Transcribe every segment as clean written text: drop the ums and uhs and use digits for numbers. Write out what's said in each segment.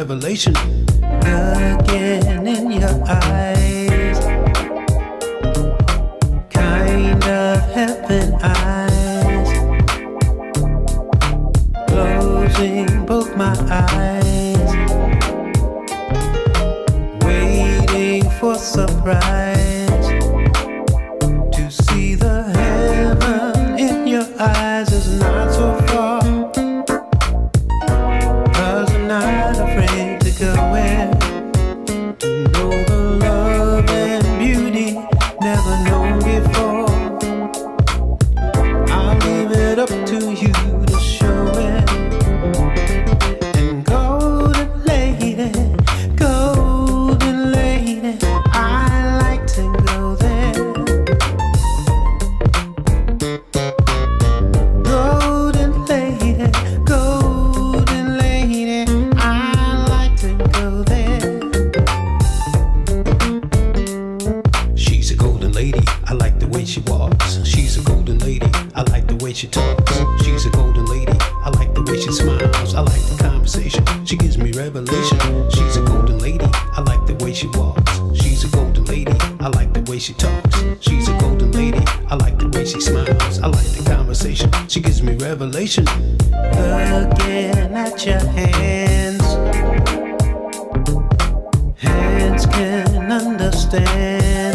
revelation. Looking in your eyes, kind of heaven eyes, closing both my eyes, waiting for surprise, to see the heaven in your eyes is not so far, 'cause I'm not afraid to go in, to know the love and beauty never known before. I'll leave it up to you to show it. And golden lady, I like to go there. Golden lady, I like to go there. She's a golden lady, I like the way she walks. She's a golden lady, I like the way she talks. She's a golden lady, I like the way she smiles. I like the conversation, she gives me revelation. She's a golden lady, I like the way she walks. She's a golden lady, I like the way she talks. She's a golden lady, I like the way she smiles. I like the conversation, she gives me revelation. Looking at your hands, hands can understand,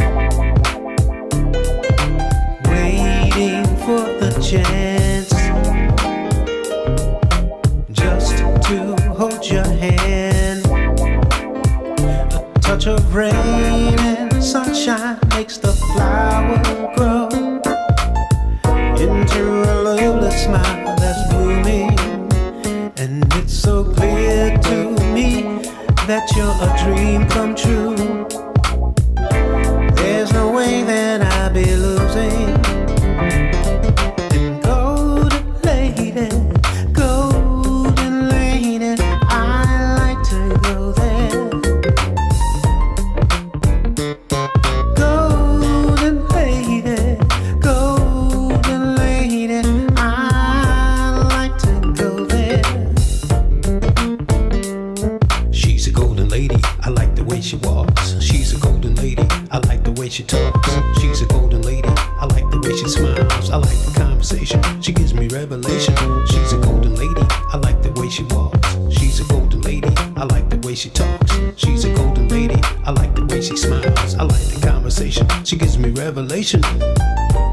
waiting for the chance just to hold your hand. A touch of rain and sunshine makes the flower grow into a little smile that's blooming. And it's so clear to me that you're a dream come true. There's no way that I'll be losing. And golden lady, I like to go there. Golden lady, I like to go there. She's a golden lady, I like the way she walks. She's a golden lady, I like the way she talks. She's a golden lady, I like the way she smiles. I like the conversation, she gives me revelation. She's a golden lady, I like the way she walks. She's a golden lady, I like the way she talks. She's a golden lady, I like the way she smiles. I like the conversation, she gives me revelation.